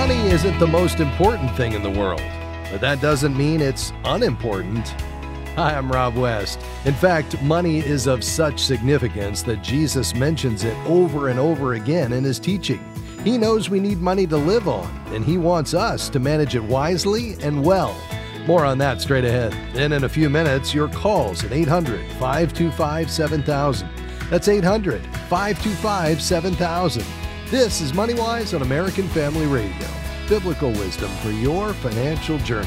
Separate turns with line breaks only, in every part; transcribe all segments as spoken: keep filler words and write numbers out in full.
Money isn't the most important thing in the world, but that doesn't mean it's unimportant. Hi, I'm Rob West. In fact, money is of such significance that Jesus mentions it over and over again in his teaching. He knows we need money to live on, and he wants us to manage it wisely and well. More on that straight ahead. Then in a few minutes, your calls at eight hundred, five two five, seven thousand. That's eight hundred, five two five, seven thousand. This is MoneyWise on American Family Radio. Biblical wisdom for your financial journey.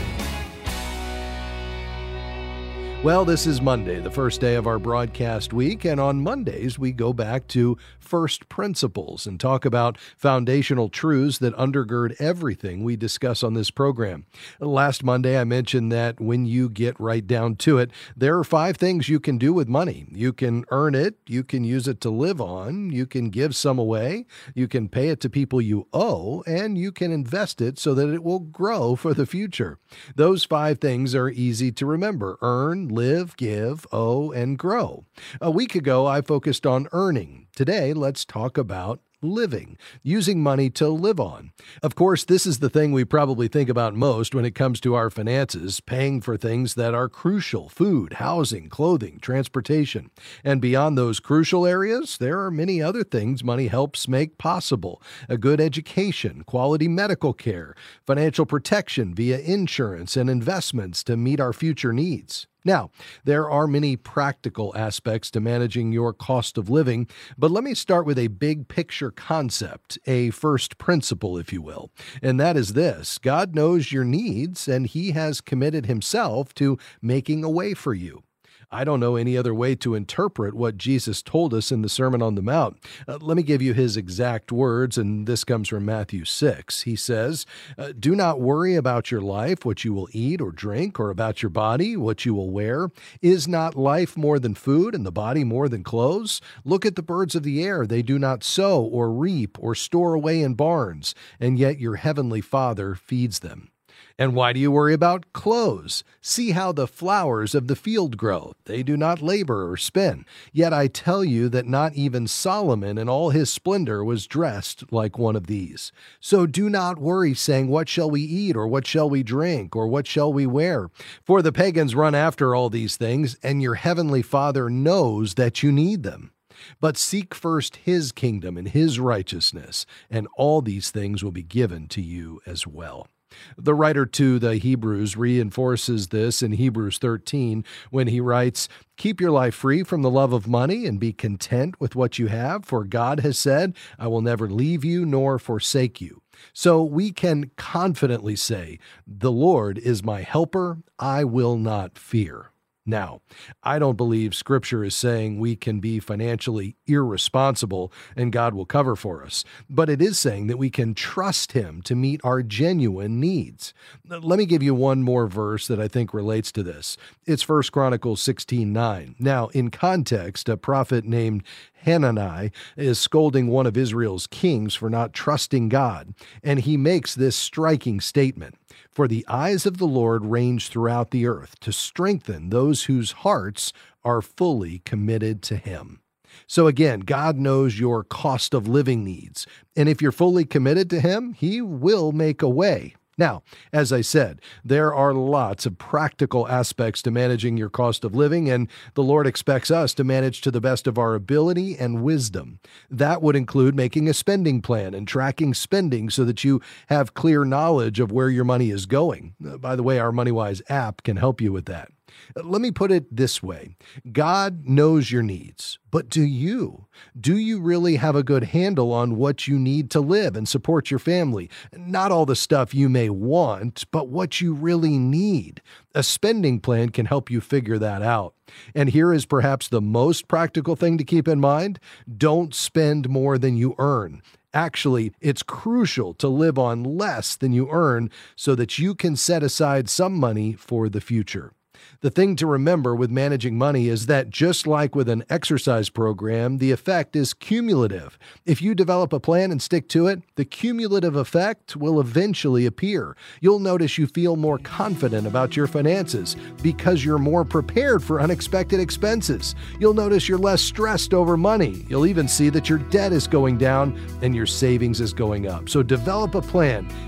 Well, this is Monday, the first day of our broadcast week, and on Mondays we go back to first principles and talk about foundational truths that undergird everything we discuss on this program. Last Monday I mentioned that when you get right down to it, there are five things you can do with money. You can earn it, you can use it to live on, you can give some away, you can pay it to people you owe, and you can invest it so that it will grow for the future. Those five things are easy to remember: earn, live, give, owe, and grow. A week ago, I focused on earning. Today, let's talk about living, using money to live on. Of course, this is the thing we probably think about most when it comes to our finances, paying for things that are crucial: food, housing, clothing, transportation. And beyond those crucial areas, there are many other things money helps make possible: a good education, quality medical care, financial protection via insurance, and investments to meet our future needs. Now, there are many practical aspects to managing your cost of living, but let me start with a big picture concept, a first principle, if you will, and that is this: God knows your needs, and he has committed himself to making a way for you. I don't know any other way to interpret what Jesus told us in the Sermon on the Mount. Uh, let me give you his exact words, and this comes from Matthew six. He says, uh, "Do not worry about your life, what you will eat or drink, or about your body, what you will wear. Is not life more than food, and the body more than clothes? Look at the birds of the air. They do not sow or reap or store away in barns, and yet your heavenly Father feeds them. And why do you worry about clothes? See how the flowers of the field grow. They do not labor or spin. Yet I tell you that not even Solomon in all his splendor was dressed like one of these. So do not worry, saying, 'What shall we eat? Or what shall we drink? Or what shall we wear?' For the pagans run after all these things, and your heavenly Father knows that you need them. But seek first his kingdom and his righteousness, and all these things will be given to you as well." The writer to the Hebrews reinforces this in Hebrews thirteen when he writes, "Keep your life free from the love of money and be content with what you have, for God has said, 'I will never leave you nor forsake you.'" So we can confidently say, "The Lord is my helper, I will not fear." Now, I don't believe Scripture is saying we can be financially irresponsible and God will cover for us, but it is saying that we can trust him to meet our genuine needs. Let me give you one more verse that I think relates to this. It's First Chronicles sixteen nine. Now, in context, a prophet named Hanani is scolding one of Israel's kings for not trusting God, and he makes this striking statement: "For the eyes of the Lord range throughout the earth to strengthen those whose hearts are fully committed to him." So again, God knows your cost of living needs, and if you're fully committed to him, he will make a way. Now, as I said, there are lots of practical aspects to managing your cost of living, and the Lord expects us to manage to the best of our ability and wisdom. That would include making a spending plan and tracking spending so that you have clear knowledge of where your money is going. By the way, our MoneyWise app can help you with that. Let me put it this way. God knows your needs, but do you? Do you really have a good handle on what you need to live and support your family? Not all the stuff you may want, but what you really need. A spending plan can help you figure that out. And here is perhaps the most practical thing to keep in mind: don't spend more than you earn. Actually, it's crucial to live on less than you earn so that you can set aside some money for the future. The thing to remember with managing money is that just like with an exercise program, the effect is cumulative. If you develop a plan and stick to it, the cumulative effect will eventually appear. You'll notice you feel more confident about your finances because you're more prepared for unexpected expenses. You'll notice you're less stressed over money. You'll even see that your debt is going down and your savings is going up. So develop a plan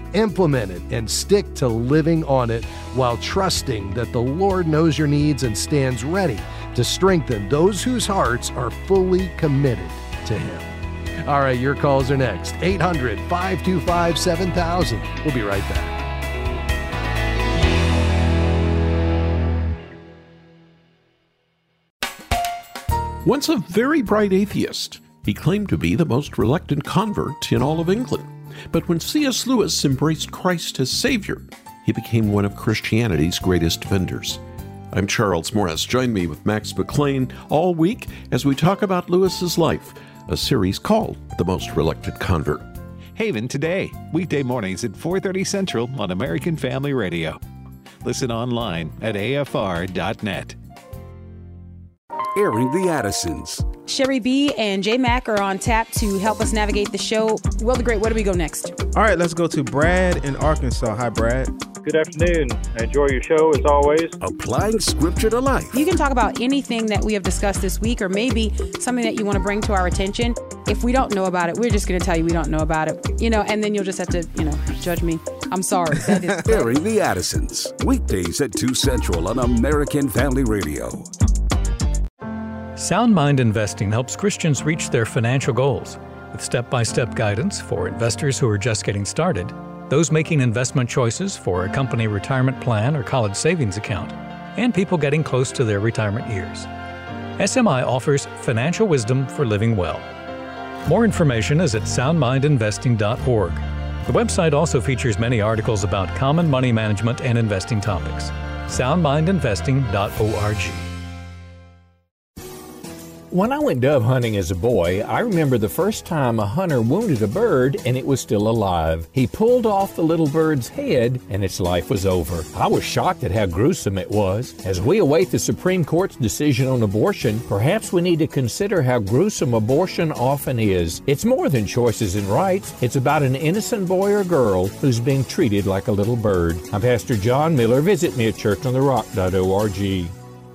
Implement it and stick to living on it while trusting that the Lord knows your needs and stands ready to strengthen those whose hearts are fully committed to Him. All right, your calls are next. eight hundred, five two five, seven thousand. We'll be right back.
Once a very bright atheist, he claimed to be the most reluctant convert in all of England. But when C S Lewis embraced Christ as Savior, he became one of Christianity's greatest defenders. I'm Charles Morris. Join me with Max McLean all week as we talk about Lewis's life, a series called The Most Reluctant Convert.
Haven Today, weekday mornings at four thirty Central on American Family Radio. Listen online at A F R dot net.
Airing the Addisons.
Sherry B and J Mac are on tap to help us navigate the show. Will the Great, where do we go next?
All right, let's go to Brad in Arkansas. Hi, Brad.
Good afternoon. I enjoy your show as always.
Applying scripture to life.
You can talk about anything that we have discussed this week, or maybe something that you want to bring to our attention. If we don't know about it, we're just going to tell you we don't know about it. You know, and then you'll just have to, you know, judge me. I'm sorry. That is-
Airing the Addisons. Weekdays at two Central on American Family Radio.
Sound Mind Investing helps Christians reach their financial goals with step-by-step guidance for investors who are just getting started, those making investment choices for a company retirement plan or college savings account, and people getting close to their retirement years. S M I offers financial wisdom for living well. More information is at sound mind investing dot org. The website also features many articles about common money management and investing topics. sound mind investing dot org.
When I went dove hunting as a boy, I remember the first time a hunter wounded a bird and it was still alive. He pulled off the little bird's head and its life was over. I was shocked at how gruesome it was. As we await the Supreme Court's decision on abortion, perhaps we need to consider how gruesome abortion often is. It's more than choices and rights. It's about an innocent boy or girl who's being treated like a little bird. I'm Pastor John Miller. Visit me at church on the rock dot org.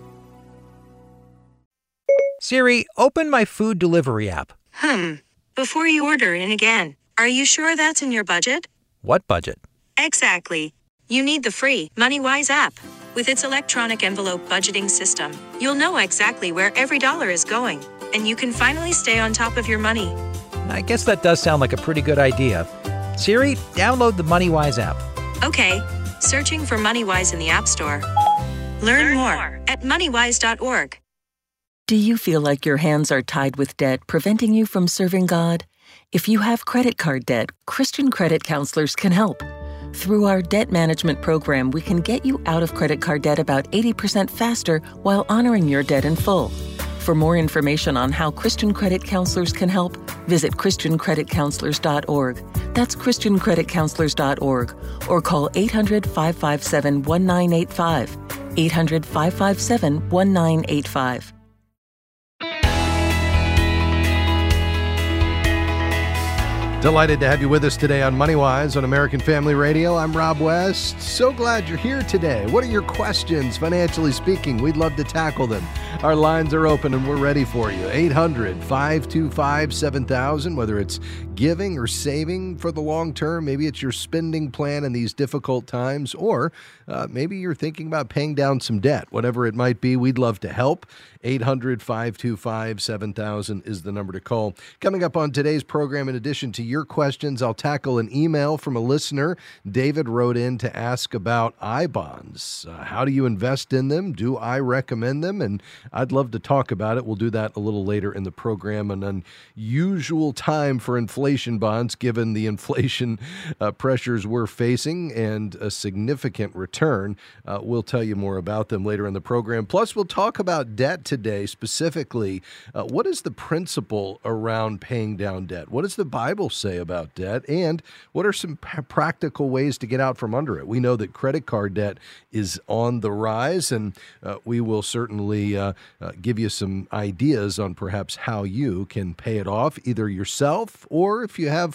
Siri, open my food delivery app.
Hmm. Before you order in again, are you sure that's in your budget?
What budget?
Exactly. You need the free MoneyWise app. With its electronic envelope budgeting system, you'll know exactly where every dollar is going, and you can finally stay on top of your money.
I guess that does sound like a pretty good idea. Siri, download the MoneyWise app.
Okay. Searching for MoneyWise in the App Store. Learn, Learn more, more at money wise dot org.
Do you feel like your hands are tied with debt, preventing you from serving God? If you have credit card debt, Christian Credit Counselors can help. Through our debt management program, we can get you out of credit card debt about eighty percent faster while honoring your debt in full. For more information on how Christian Credit Counselors can help, visit christian credit counselors dot org. That's christian credit counselors dot org, or call eight hundred, five five seven, one nine eight five. eight hundred, five five seven, one nine eight five.
Delighted to have you with us today on MoneyWise on American Family Radio. I'm Rob West. So glad you're here today. What are your questions, financially speaking? We'd love to tackle them. Our lines are open and we're ready for you. eight hundred, five two five, seven thousand, whether it's giving or saving for the long term. Maybe it's your spending plan in these difficult times, or uh, maybe you're thinking about paying down some debt. Whatever it might be, we'd love to help. eight hundred, five two five, seven thousand is the number to call. Coming up on today's program, in addition to your questions, I'll tackle an email from a listener. David wrote in to ask about I bonds. Uh, how do you invest in them? Do I recommend them? And I'd love to talk about it. We'll do that a little later in the program. An unusual time for inflation bonds, given the inflation uh, pressures we're facing and a significant return. Uh, we'll tell you more about them later in the program. Plus, we'll talk about debt today, specifically. Uh, what is the principle around paying down debt? What does the Bible say about debt? And what are some p- practical ways to get out from under it? We know that credit card debt is on the rise, and uh, we will certainly uh, uh, give you some ideas on perhaps how you can pay it off, either yourself or if you have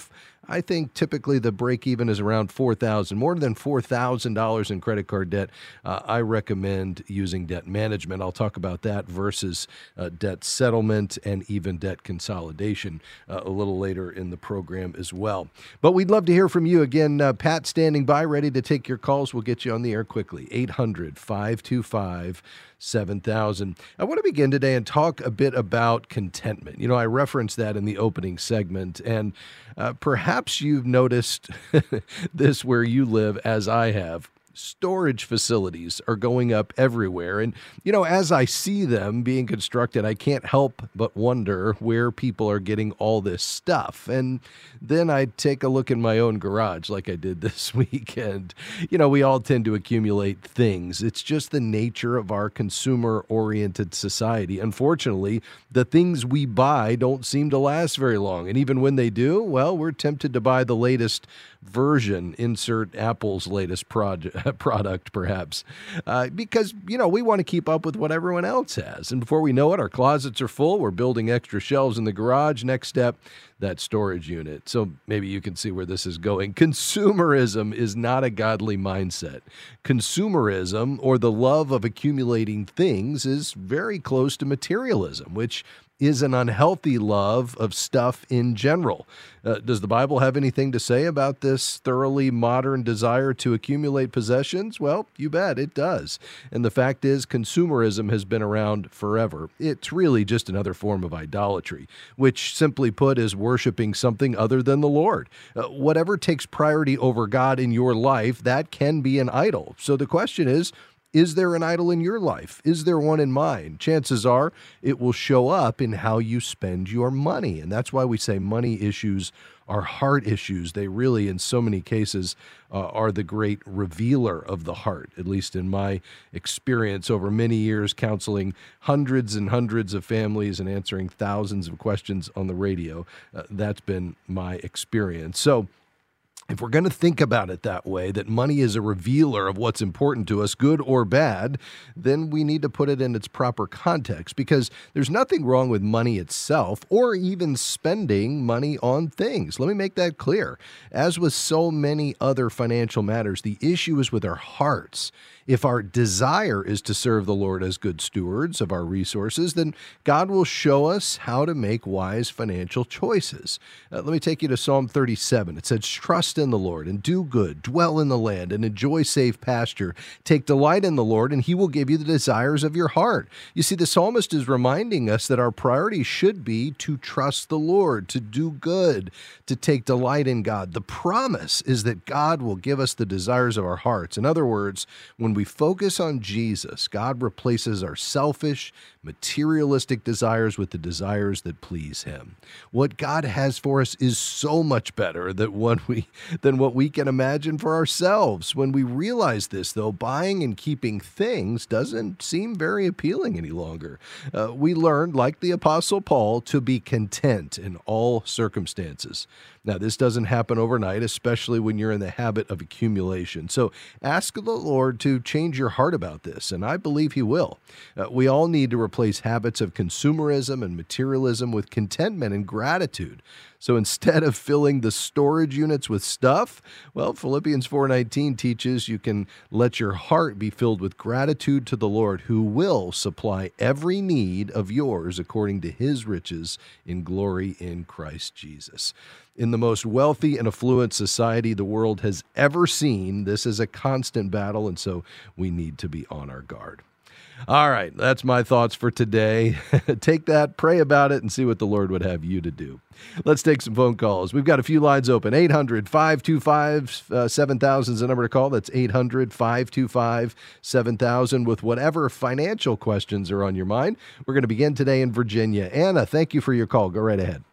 I think typically the break even is around four thousand dollars. More than four thousand dollars in credit card debt, uh, I recommend using debt management. I'll talk about that versus uh, debt settlement and even debt consolidation uh, a little later in the program as well. But we'd love to hear from you. Again, uh, Pat standing by, ready to take your calls. We'll get you on the air quickly. eight hundred, five two five, seven thousand. I want to begin today and talk a bit about contentment. You know, I referenced that in the opening segment, and uh, perhaps you've noticed this where you live, as I have. Storage facilities are going up everywhere. And, you know, as I see them being constructed, I can't help but wonder where people are getting all this stuff. And then I take a look in my own garage like I did this week. And, you know, we all tend to accumulate things. It's just the nature of our consumer-oriented society. Unfortunately, the things we buy don't seem to last very long. And even when they do, well, we're tempted to buy the latest version, insert Apple's latest project, product, perhaps, uh, because, you know, we want to keep up with what everyone else has. And before we know it, our closets are full. We're building extra shelves in the garage. Next step, that storage unit. So maybe you can see where this is going. Consumerism is not a godly mindset. Consumerism, or the love of accumulating things, is very close to materialism, which is an unhealthy love of stuff in general. Uh, does the Bible have anything to say about this thoroughly modern desire to accumulate possessions? Well, you bet it does. And the fact is, consumerism has been around forever. It's really just another form of idolatry, which simply put is worshiping something other than the Lord. Uh, whatever takes priority over God in your life, that can be an idol. So the question is, is there an idol in your life? Is there one in mine? Chances are it will show up in how you spend your money. And that's why we say money issues are heart issues. They really, in so many cases, uh, are the great revealer of the heart, at least in my experience over many years counseling hundreds and hundreds of families and answering thousands of questions on the radio. Uh, that's been my experience. So, if we're going to think about it that way, that money is a revealer of what's important to us, good or bad, then we need to put it in its proper context, because there's nothing wrong with money itself or even spending money on things. Let me make that clear. As with so many other financial matters, the issue is with our hearts. If our desire is to serve the Lord as good stewards of our resources, then God will show us how to make wise financial choices. Uh, let me take you to Psalm thirty-seven. It says, "Trust in the Lord and do good, dwell in the land and enjoy safe pasture. Take delight in the Lord, and he will give you the desires of your heart." You see, the psalmist is reminding us that our priority should be to trust the Lord, to do good, to take delight in God. The promise is that God will give us the desires of our hearts. In other words, when we focus on Jesus, God replaces our selfish, materialistic desires with the desires that please him. What God has for us is so much better than what we, than what we can imagine for ourselves. When we realize this, though, buying and keeping things doesn't seem very appealing any longer. Uh, we learned, like the Apostle Paul, to be content in all circumstances. Now, this doesn't happen overnight, especially when you're in the habit of accumulation. So ask the Lord to change your heart about this, and I believe he will. Uh, we all need to replace habits of consumerism and materialism with contentment and gratitude. So instead of filling the storage units with stuff, well, Philippians four nineteen teaches you can let your heart be filled with gratitude to the Lord, who will supply every need of yours according to his riches in glory in Christ Jesus. In the most wealthy and affluent society the world has ever seen, this is a constant battle, and so we need to be on our guard. All right, that's my thoughts for today. Take that, pray about it, and see what the Lord would have you to do. Let's take some phone calls. We've got a few lines open. eight hundred, five two five, seven thousand is the number to call. That's eight hundred, five two five, seven thousand with whatever financial questions are on your mind. We're going to begin today in Virginia. Anna, thank you for your call. Go right ahead.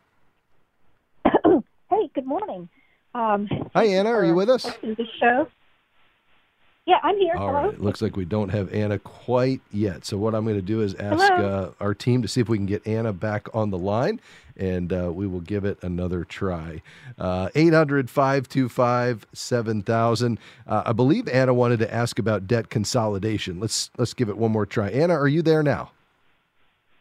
Hey, good morning. Um,
Hi, Anna. Are you with us?
The show. Yeah, I'm here.
All
Hello.
right. It looks like we don't have Anna quite yet. So what I'm going to do is ask uh, our team to see if we can get Anna back on the line, and uh, we will give it another try. Uh, eight hundred, five two five, seven thousand. Uh, I believe Anna wanted to ask about debt consolidation. Let's let's give it one more try. Anna, are you there now?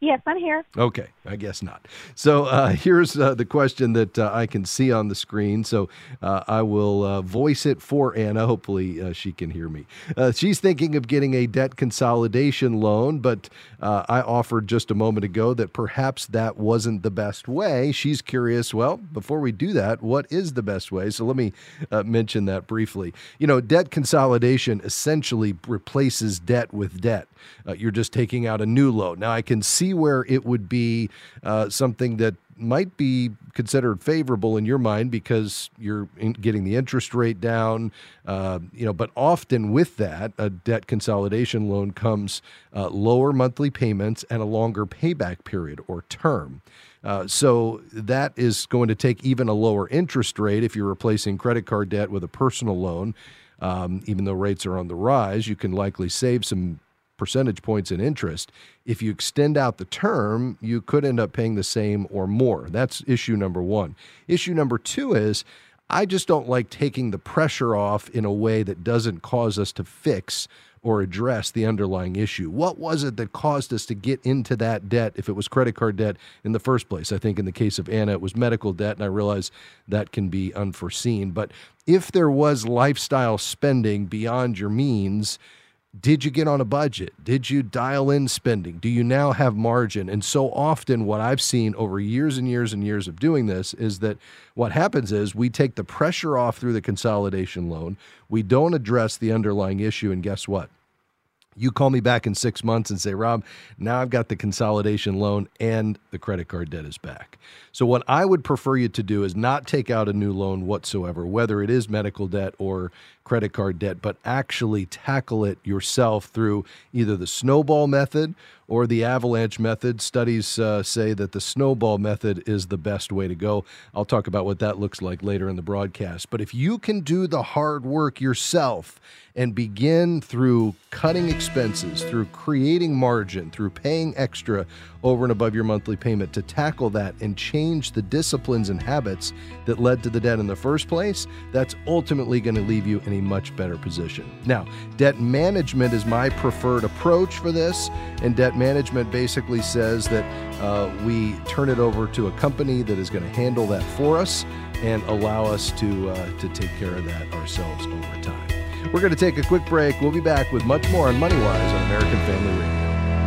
Yes, I'm here.
Okay, I guess not. So uh, here's uh, the question that uh, I can see on the screen. So uh, I will uh, voice it for Anna. Hopefully uh, she can hear me. Uh, she's thinking of getting a debt consolidation loan, but uh, I offered just a moment ago that perhaps that wasn't the best way. She's curious, well, before we do that, what is the best way? So let me uh, mention that briefly. You know, debt consolidation essentially replaces debt with debt. Uh, you're just taking out a new loan. Now, I can see where it would be uh, something that might be considered favorable in your mind because you're in getting the interest rate down, uh, you know, but often with that, a debt consolidation loan comes uh, lower monthly payments and a longer payback period or term. Uh, so that is going to take even a lower interest rate if you're replacing credit card debt with a personal loan. Um, even though rates are on the rise, you can likely save some percentage points in interest. If you extend out the term, you could end up paying the same or more. That's issue number one. Issue number two is I just don't like taking the pressure off in a way that doesn't cause us to fix or address the underlying issue. What was it that caused us to get into that debt if it was credit card debt in the first place? I think in the case of Anna, it was medical debt, and I realize that can be unforeseen. But if there was lifestyle spending beyond your means, did you get on a budget? Did you dial in spending? Do you now have margin? And so often what I've seen over years and years and years of doing this is that what happens is we take the pressure off through the consolidation loan. We don't address the underlying issue. And guess what? You call me back in six months and say, Rob, now I've got the consolidation loan and the credit card debt is back. So what I would prefer you to do is not take out a new loan whatsoever, whether it is medical debt or credit card debt, but actually tackle it yourself through either the snowball method or the avalanche method. Studies uh, say that the snowball method is the best way to go. I'll talk about what that looks like later in the broadcast. But if you can do the hard work yourself and begin through cutting expenses, through creating margin, through paying extra over and above your monthly payment to tackle that and change the disciplines and habits that led to the debt in the first place, that's ultimately going to leave you in a much better position. Now, debt management is my preferred approach for this, and debt management basically says that uh, we turn it over to a company that is going to handle that for us and allow us to uh, to take care of that ourselves over time. We're going to take a quick break. We'll be back with much more on MoneyWise on American Family Radio.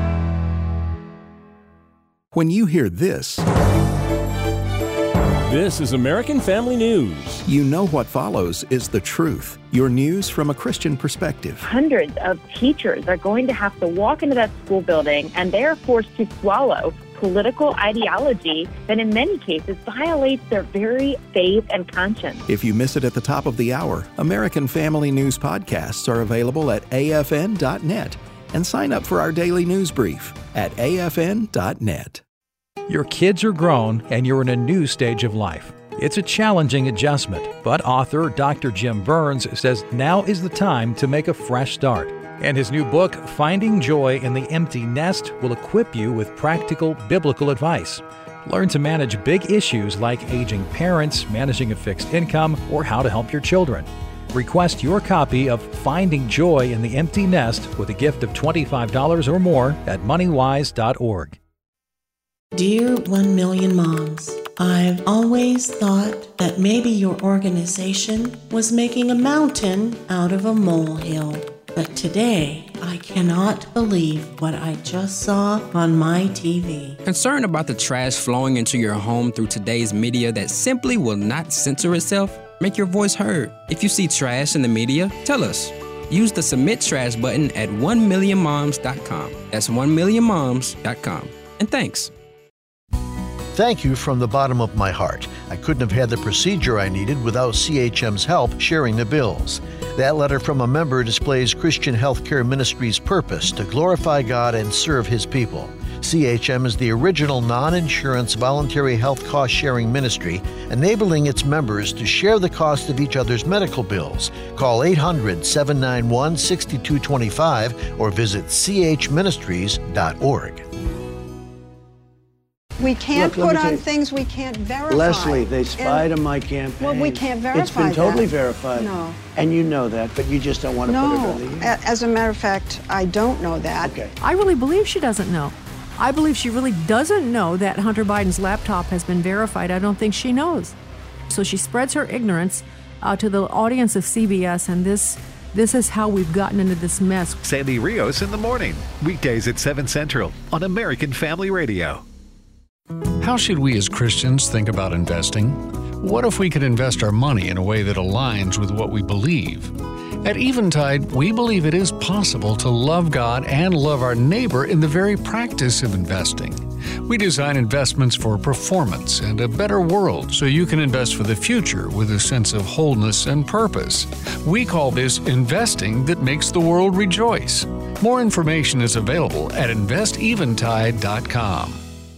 When you hear this,
this is American Family News.
You know what follows is the truth. Your news from a Christian perspective.
Hundreds of teachers are going to have to walk into that school building, and they are forced to swallow political ideology that in many cases violates their very faith and conscience.
If you miss it at the top of the hour, American Family News podcasts are available at A F N dot net. And sign up for our daily news brief at A F N dot net.
Your kids are grown and you're in a new stage of life. It's a challenging adjustment, but author Doctor Jim Burns says now is the time to make a fresh start. And his new book, Finding Joy in the Empty Nest, will equip you with practical biblical advice. Learn to manage big issues like aging parents, managing a fixed income, or how to help your children. Request your copy of Finding Joy in the Empty Nest with a gift of twenty-five dollars or more at money wise dot org.
Dear One Million Moms, I've always thought that maybe your organization was making a mountain out of a molehill. But today, I cannot believe what I just saw on my T V.
Concerned about the trash flowing into your home through today's media that simply will not censor itself? Make your voice heard. If you see trash in the media, tell us. Use the Submit Trash button at one million moms dot com. That's one million moms dot com. And thanks.
Thank you from the bottom of my heart. I couldn't have had the procedure I needed without C H M's help sharing the bills. That letter from a member displays Christian Healthcare Ministries' purpose to glorify God and serve His people. C H M is the original non-insurance voluntary health cost-sharing ministry, enabling its members to share the cost of each other's medical bills. Call eight hundred, seven nine one, six two two five or visit c h ministries dot org.
We can't
Look,
put
on
you, things we can't verify.
Leslie, they spied
and,
on my campaign.
Well, we can't verify
It's been totally
that.
verified.
No.
And you know that, but you just don't want to
no.
put it on the email.
As a matter of fact, I don't know that.
Okay.
I really believe she doesn't know.
I believe she really doesn't know that Hunter Biden's laptop has been verified. I don't think she knows. So she spreads her ignorance uh, to the audience of C B S, and this this is how we've gotten into this mess.
Sandy Rios in the morning, weekdays at seven Central on American Family Radio.
How should we as Christians think about investing? What if we could invest our money in a way that aligns with what we believe? At Eventide, we believe it is possible to love God and love our neighbor in the very practice of investing. We design investments for performance and a better world so you can invest for the future with a sense of wholeness and purpose. We call this investing that makes the world rejoice. More information is available at invest eventide dot com.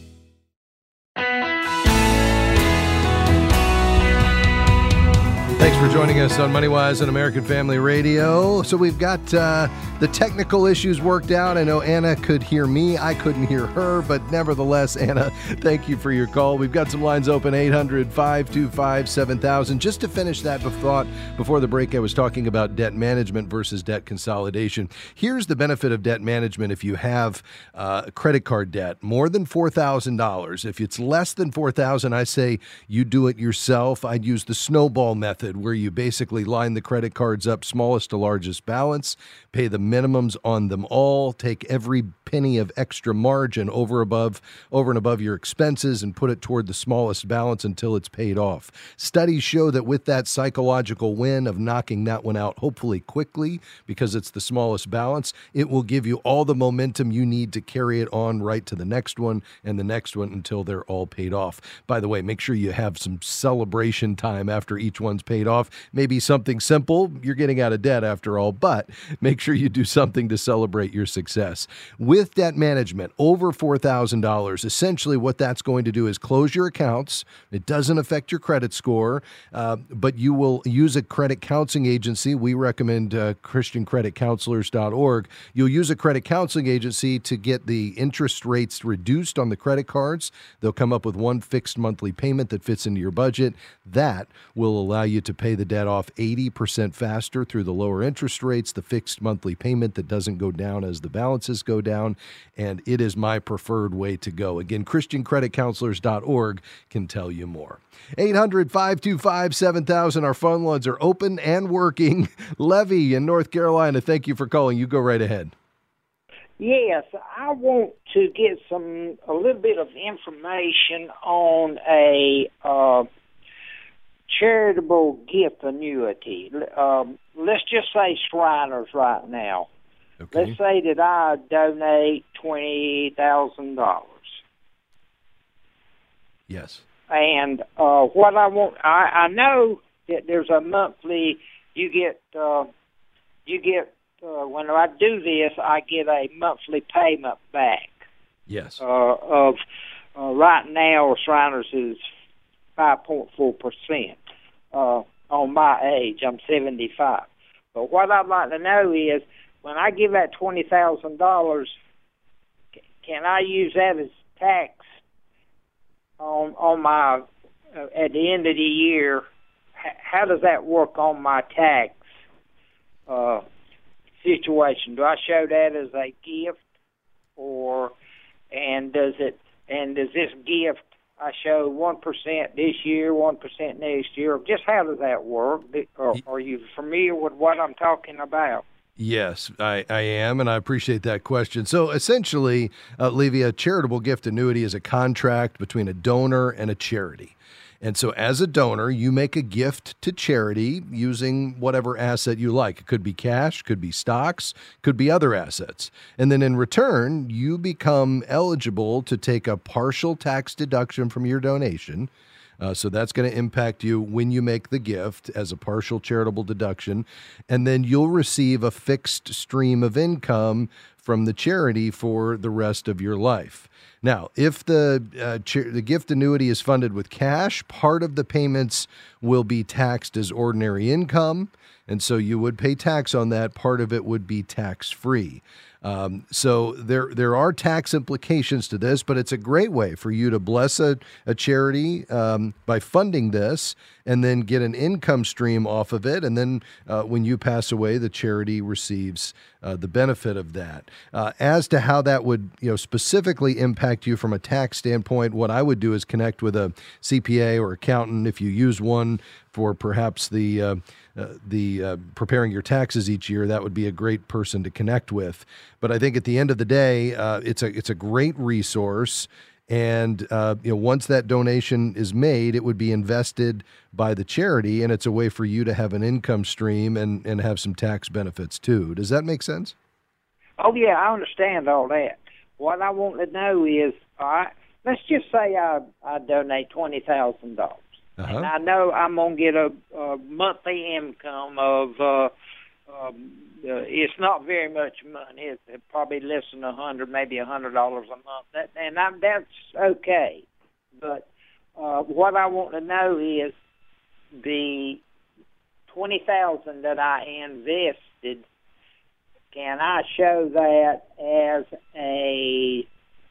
Thanks for joining us on MoneyWise on American Family Radio. So we've got uh, the technical issues worked out. I know Anna could hear me. I couldn't hear her. But nevertheless, Anna, thank you for your call. We've got some lines open, eight hundred, five two five, seven thousand. Just to finish that thought, before the break, I was talking about debt management versus debt consolidation. Here's the benefit of debt management if you have uh, credit card debt, more than four thousand dollars. If it's less than four thousand dollars, I say you do it yourself. I'd use the snowball method, where you basically line the credit cards up, smallest to largest balance, pay the minimums on them all, take every penny of extra margin over above over and above your expenses and put it toward the smallest balance until it's paid off. Studies show that with that psychological win of knocking that one out hopefully quickly because it's the smallest balance, it will give you all the momentum you need to carry it on right to the next one and the next one until they're all paid off. By the way, make sure you have some celebration time after each one's paid off. Maybe something simple. You're getting out of debt after all, but make sure you do something to celebrate your success. With debt management over four thousand dollars, essentially what that's going to do is close your accounts. It doesn't affect your credit score, uh, but you will use a credit counseling agency. We recommend uh, Christian Credit Counselors dot org. You'll use a credit counseling agency to get the interest rates reduced on the credit cards. They'll come up with one fixed monthly payment that fits into your budget. That will allow you to pay the debt off eighty percent faster through the lower interest rates, the fixed monthly payment that doesn't go down as the balances go down, and it is my preferred way to go. Again, Christian Credit Counselors dot org can tell you more. eight hundred, five two five, seven thousand. Our phone lines are open and working. Levy in North Carolina, thank you for calling. You go right ahead.
Yes, I want to get some a little bit of information on a uh, charitable gift annuity. Um, let's just say Shriners right now. Okay. Let's say that I donate twenty thousand dollars.
Yes.
And uh, what I want, I, I know that there's a monthly, you get, uh, you get, uh, when I do this, I get a monthly payment back.
Yes.
Uh, of, uh, right now, Shriners is five point four percent uh, on my age. I'm seventy-five. But what I'd like to know is, when I give that twenty thousand dollars, can I use that as tax on on my uh, at the end of the year? H- how does that work on my tax uh, situation? Do I show that as a gift, or and does it and does this gift I show one percent this year, one percent next year? Just how does that work? Are, are you familiar with what I'm talking about?
Yes, I, I am, and I appreciate that question. So essentially, uh, Levy, a charitable gift annuity is a contract between a donor and a charity. And so as a donor, you make a gift to charity using whatever asset you like. It could be cash, could be stocks, could be other assets. And then in return, you become eligible to take a partial tax deduction from your donation. Uh, so that's going to impact you when you make the gift as a partial charitable deduction. And then you'll receive a fixed stream of income from the charity for the rest of your life. Now, if the uh, cha- the gift annuity is funded with cash, part of the payments will be taxed as ordinary income, and so you would pay tax on that. Part of it would be tax-free. Um, so there there are tax implications to this, but it's a great way for you to bless a, a charity um, by funding this and then get an income stream off of it. And then uh, when you pass away, the charity receives uh, the benefit of that. Uh, as to how that would you know specifically impact you from a tax standpoint, what I would do is connect with a C P A or accountant if you use one for perhaps the uh, uh, the uh, preparing your taxes each year. That would be a great person to connect with. But I think at the end of the day, uh, it's a it's a great resource. And uh, you know, once that donation is made, it would be invested by the charity, and it's a way for you to have an income stream and, and have some tax benefits too. Does that make sense?
Oh yeah, I understand all that. What I want to know is, all right, let's just say I I donate twenty thousand dollars.
Uh-huh.
And I know I'm going to get a, a monthly income of, uh, um, uh, it's not very much money. It's probably less than a hundred, maybe a hundred dollars a month. That, and I'm, that's okay. But uh, what I want to know is the twenty thousand that I invested. Can I show that as a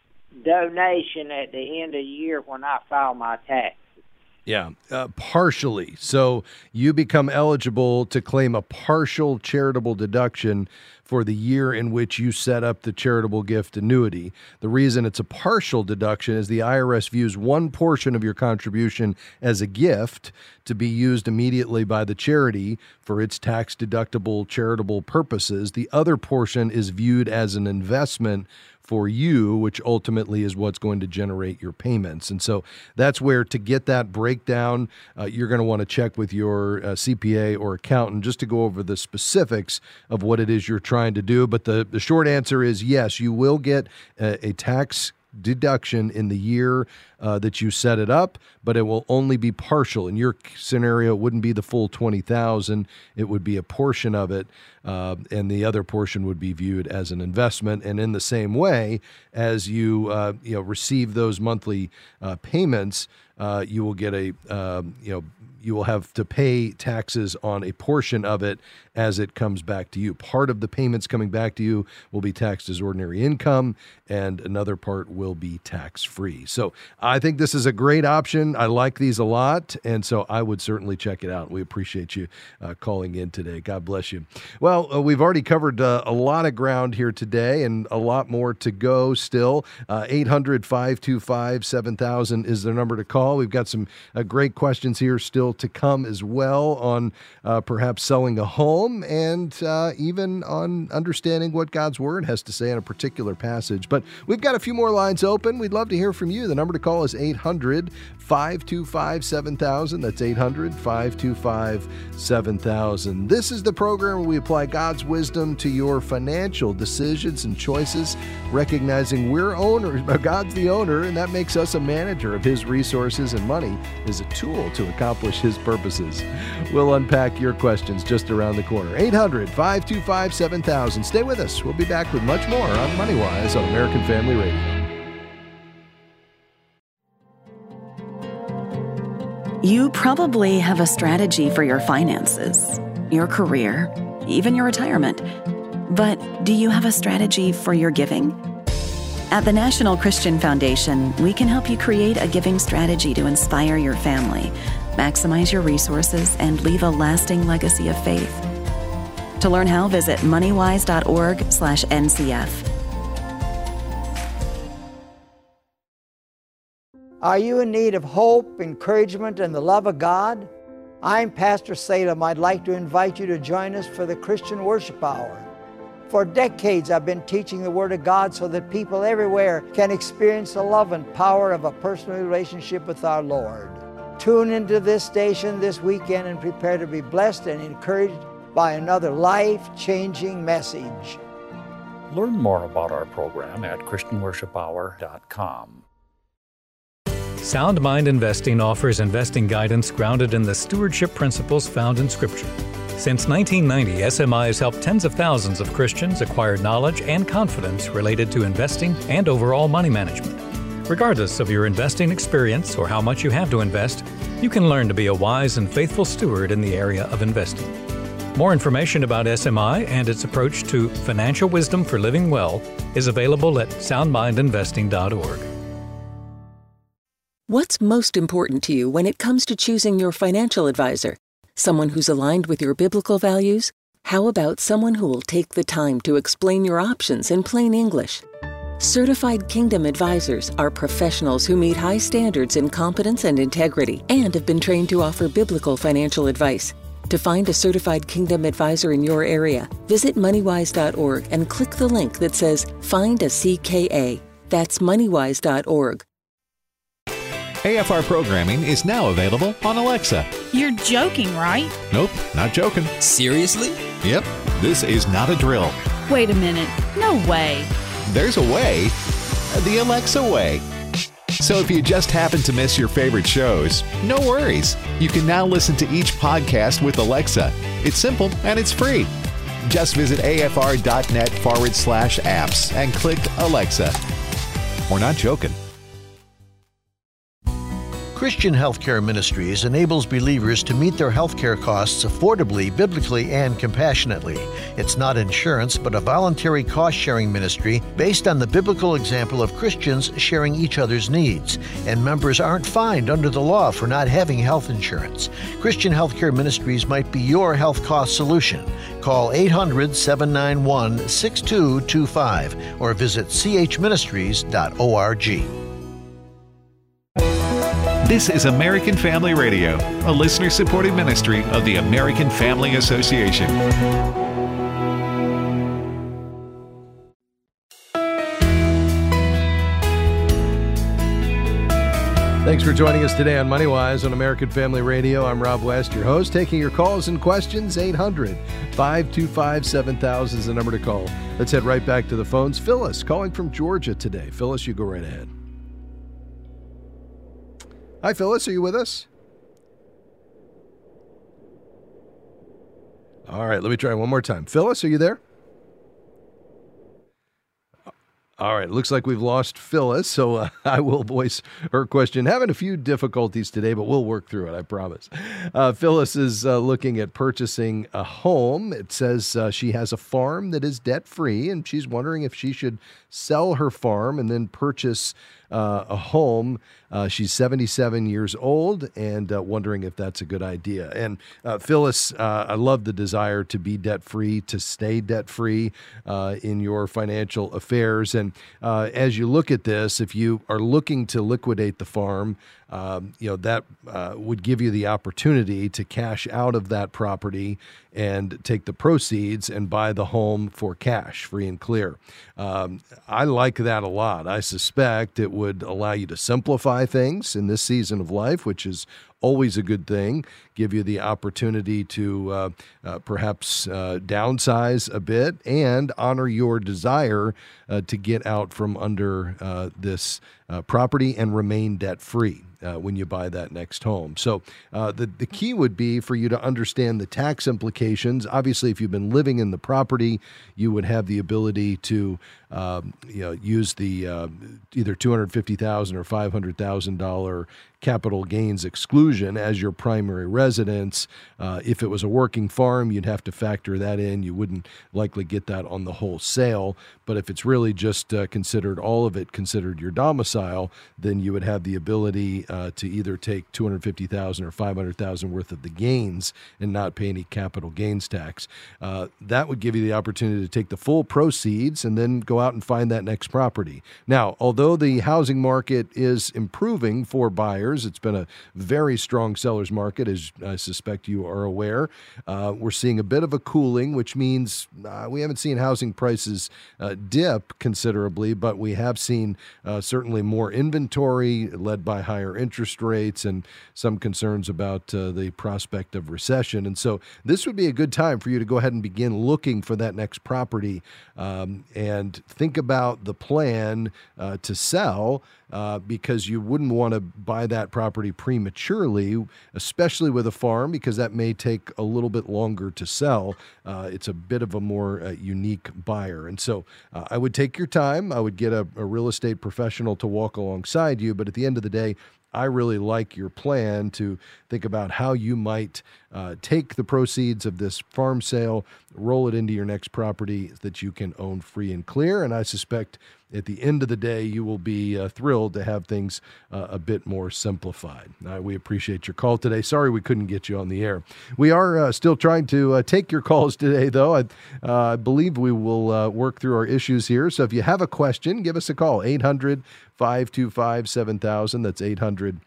donation at the end of the year when I file my tax?
Yeah, uh, partially. So you become eligible to claim a partial charitable deduction for the year in which you set up the charitable gift annuity. The reason it's a partial deduction is the I R S views one portion of your contribution as a gift to be used immediately by the charity for its tax-deductible charitable purposes. The other portion is viewed as an investment for you, which ultimately is what's going to generate your payments. And so that's where, to get that breakdown, uh, you're going to want to check with your uh, C P A or accountant just to go over the specifics of what it is you're trying to do. But the, the short answer is yes, you will get a, a tax deduction in the year uh, that you set it up, but it will only be partial. In your scenario, it wouldn't be the full twenty thousand dollars. It would be a portion of it, uh, and the other portion would be viewed as an investment. And in the same way, as you uh, you know receive those monthly uh, payments, uh, you will get a um, you know you will have to pay taxes on a portion of it as it comes back to you. Part of the payments coming back to you will be taxed as ordinary income, and another part will be tax-free. So I think this is a great option. I like these a lot, and so I would certainly check it out. We appreciate you uh, calling in today. God bless you. Well, uh, we've already covered uh, a lot of ground here today, and a lot more to go still. Uh, eight hundred, five two five, seven thousand is the number to call. We've got some uh, great questions here still to come as well on uh, perhaps selling a home, and uh, even on understanding what God's Word has to say in a particular passage. But we've got a few more lines open. We'd love to hear from you. The number to call is eight hundred, five two five, seven thousand. That's eight hundred, five two five, seven thousand. This is the program where we apply God's wisdom to your financial decisions and choices, recognizing we're owners, God's the owner, and that makes us a manager of His resources, and money is a tool to accomplish His purposes. We'll unpack your questions just around the corner. eight hundred, five two five, seven thousand. Stay with us. We'll be back with much more on MoneyWise on American Family Radio.
You probably have a strategy for your finances, your career, even your retirement. But do you have a strategy for your giving? At the National Christian Foundation, we can help you create a giving strategy to inspire your family, maximize your resources, and leave a lasting legacy of faith. To learn how, visit moneywise.org slash NCF.
Are you in need of hope, encouragement, and the love of God? I'm Pastor Salem. I'd like to invite you to join us for the Christian Worship Hour. For decades, I've been teaching the Word of God so that people everywhere can experience the love and power of a personal relationship with our Lord. Tune into this station this weekend and prepare to be blessed and encouraged by another life-changing message.
Learn more about our program at christian worship hour dot com.
Sound Mind Investing offers investing guidance grounded in the stewardship principles found in Scripture. Since nineteen ninety, S M I has helped tens of thousands of Christians acquire knowledge and confidence related to investing and overall money management. Regardless of your investing experience or how much you have to invest, you can learn to be a wise and faithful steward in the area of investing. More information about S M I and its approach to financial wisdom for living well is available at sound mind investing dot org.
What's most important to you when it comes to choosing your financial advisor? Someone who's aligned with your biblical values? How about someone who will take the time to explain your options in plain English? Certified Kingdom Advisors are professionals who meet high standards in competence and integrity and have been trained to offer biblical financial advice. To find a Certified Kingdom Advisor in your area, visit moneywise dot org and click the link that says Find a C K A. That's moneywise dot org.
A F R programming is now available on Alexa.
You're joking, right?
Nope, not joking.
Seriously?
Yep, this is not a drill.
Wait a minute. No way.
There's a way, the Alexa way. So if you just happen to miss your favorite shows, no worries. You can now listen to each podcast with Alexa. It's simple and it's free. Just visit afr.net forward slash apps and click Alexa. We're not joking.
Christian Healthcare Ministries enables believers to meet their healthcare costs affordably, biblically, and compassionately. It's not insurance, but a voluntary cost-sharing ministry based on the biblical example of Christians sharing each other's needs. And members aren't fined under the law for not having health insurance. Christian Healthcare Ministries might be your health cost solution. Call eight hundred, seven nine one, six two two five or visit c h ministries dot org.
This is American Family Radio, a listener-supported ministry of the American Family Association.
Thanks for joining us today on MoneyWise on American Family Radio. I'm Rob West, your host, taking your calls and questions. eight hundred, five two five, seven thousand is the number to call. Let's head right back to the phones. Phyllis calling from Georgia today. Phyllis, you go right ahead. Hi, Phyllis. Are you with us? All right, let me try one more time. Phyllis, are you there? All right, looks like we've lost Phyllis, so uh, I will voice her question. Having a few difficulties today, but we'll work through it, I promise. Uh, Phyllis is uh, looking at purchasing a home. It says uh, she has a farm that is debt-free, and she's wondering if she should sell her farm and then purchase uh, a home. Uh, she's seventy-seven years old and uh, wondering if that's a good idea. And uh, Phyllis, uh, I love the desire to be debt-free, to stay debt-free uh, in your financial affairs. And uh, as you look at this, if you are looking to liquidate the farm, um, you know, that uh, would give you the opportunity to cash out of that property and take the proceeds and buy the home for cash, free and clear. Um, I like that a lot. I suspect it would allow you to simplify things in this season of life, which is always a good thing, give you the opportunity to uh, uh, perhaps uh, downsize a bit and honor your desire uh, to get out from under uh, this uh, property and remain debt-free uh, when you buy that next home. So uh, the, the key would be for you to understand the tax implications. Obviously, if you've been living in the property, you would have the ability to um, you know, use the uh, either two hundred fifty thousand dollars or five hundred thousand dollars capital gains exclusion as your primary residence. Uh, if it was a working farm, you'd have to factor that in. You wouldn't likely get that on the whole sale. But if it's really just uh, considered, all of it considered your domicile, then you would have the ability uh, to either take two hundred fifty thousand dollars or five hundred thousand dollars worth of the gains and not pay any capital gains tax. Uh, that would give you the opportunity to take the full proceeds and then go out and find that next property. Now, although the housing market is improving for buyers, it's been a very strong seller's market, as I suspect you are aware. Uh, we're seeing a bit of a cooling, which means uh, we haven't seen housing prices uh, dip considerably, but we have seen uh, certainly more inventory led by higher interest rates and some concerns about uh, the prospect of recession. And so this would be a good time for you to go ahead and begin looking for that next property um, and think about the plan uh, to sell uh, because you wouldn't want to buy that property prematurely, especially with a farm, because that may take a little bit longer to sell. Uh, it's a bit of a more uh, unique buyer. And so uh, I would take your time. I would get a, a real estate professional to walk alongside you. But at the end of the day, I really like your plan to think about how you might uh, take the proceeds of this farm sale, roll it into your next property that you can own free and clear. And I suspect at the end of the day, you will be uh, thrilled to have things uh, a bit more simplified. Uh, we appreciate your call today. Sorry we couldn't get you on the air. We are uh, still trying to uh, take your calls today, though. I, uh, I believe we will uh, work through our issues here. So if you have a question, give us a call, eight hundred, five two five, seven thousand. That's eight hundred,